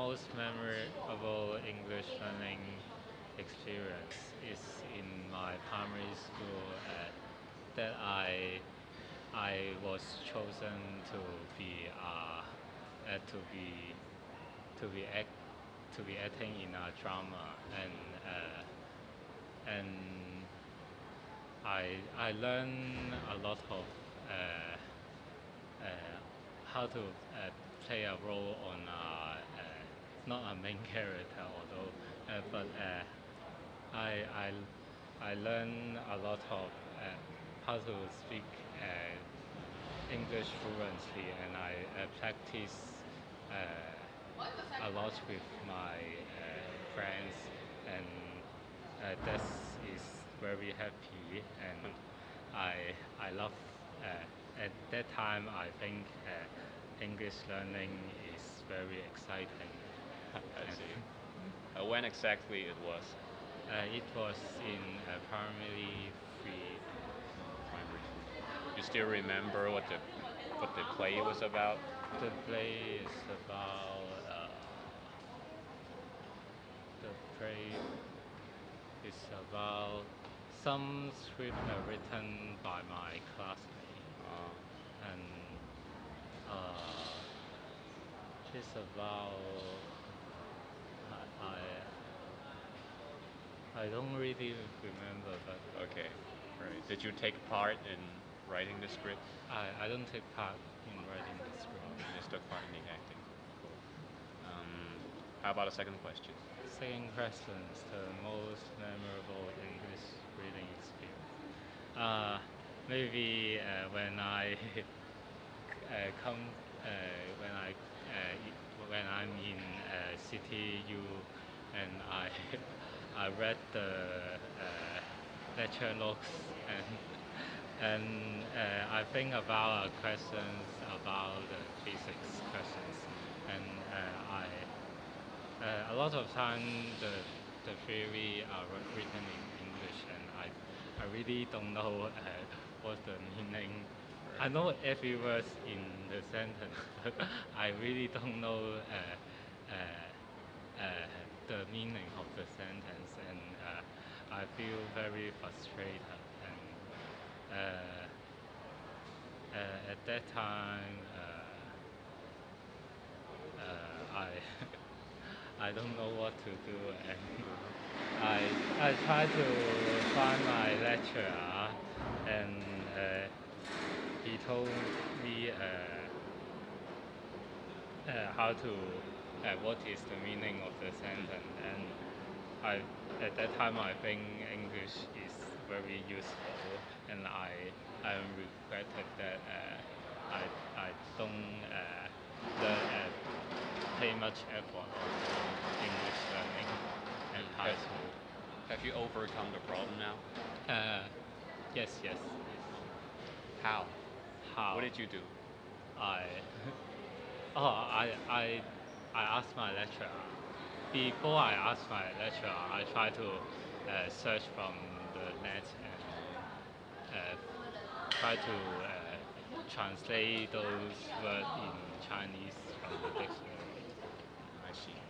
most memorable English learning experience is in my primary school that I was chosen to be to be to be act to be acting in a drama and I learned a lot of uh, uh, how to play a role on not a main character, although but I I I learned a lot of how to speak English fluently, and I practice a lot with my friends, and that is very happy, and I love. At that time, I think English learning is very exciting. I And, see. When exactly it was? it was in primary three. Primary three. You still remember what the play was about? The play is about the play is about some script written by my classmate, Uh, and it's about I don't really remember, but okay, right. Did you take part in writing the script? I don't take part in writing the script. You just took part in the acting. Cool. How about a second question? Second question is the most memorable English reading experience. Uh, Maybe when I come when when I'm in City U, and I read the lecture notes, and I think about questions about the physics questions, and a lot of time the theory are written in English, and I really don't know what's the meaning. I Right. know every word in the sentence, but I really don't know uh, uh, the meaning of the sentence, and I feel very frustrated. And at that time, I I don't know what to do, and I I try to find my lecturer, and he told me how to what is the meaning of the sentence, and I at that time I think English is very useful, and I regretted that I I don't learn pay much effort on English learning and high Have, school. have you overcome the problem now? Uh, yes, yes, yes. How? What How did you do? I oh I asked my lecturer. Before I asked my lecturer, I try to search from the net, and try to translate those words in Chinese from the dictionary. I see.